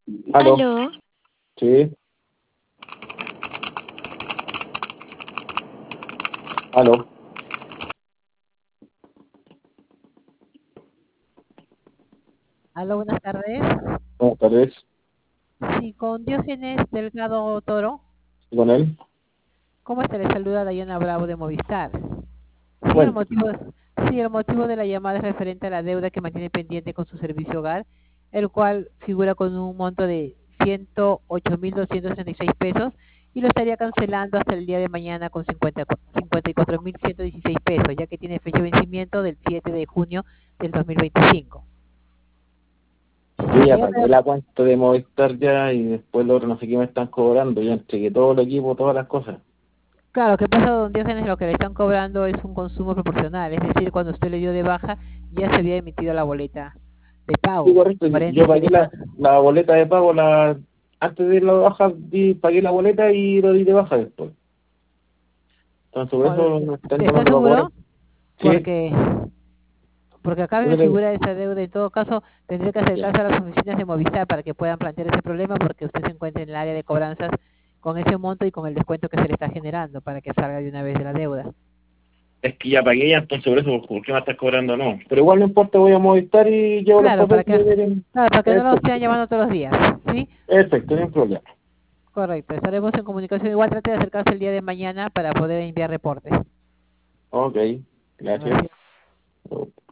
Aló, Aló, sí, aló, Aló, buenas tardes. buenas tardes, Sí, con Diógenes Delgado Toro. con él, ¿Cómo está? Le saluda Dayana Bravo de Movistar. Sí, el cuente. motivo, sí, el motivo de la llamada es referente a la deuda que mantiene pendiente con su servicio hogar, el cual figura con un monto de 108.236 pesos y lo estaría cancelando hasta el día de mañana con 54.116 pesos, ya que tiene fecha de vencimiento del 7 de junio del 2025. Yo ya Señor, pagué la cuenta de Movistar ya y después lo otro no sé qué me están cobrando, ya entregué todo el equipo, todas las cosas. claro, lo que pasa, don Diógenes, lo que le están cobrando es un consumo proporcional, es decir, cuando usted le dio de baja ya se había emitido la boleta de Sí, pago. correcto, Por yo ende, pagué la boleta de pago, antes de ir a la baja, pagué la boleta y lo di de baja después. Entonces por eso no ¿está me va a cobrar. seguro? Sí, Porque, porque acá eso me figura esa deuda. En todo caso, tendría que ya. acercarse a las oficinas de Movistar para que puedan plantear ese problema, porque usted se encuentra en el área de cobranzas con ese monto y con el descuento que se le está generando para que salga de una vez de la deuda. Es que ya pagué ya, entonces por eso, ¿por qué me estás cobrando? No. Pero igual no importa, voy a Movistar y llevo los Claro, papeles. claro, para que no lo estén Perfecto, llamando todos los días, ¿sí? perfecto, no hay problema. Correcto, estaremos en comunicación. Igual trate de acercarse el día de mañana para poder enviar reportes. Ok, gracias. Gracias.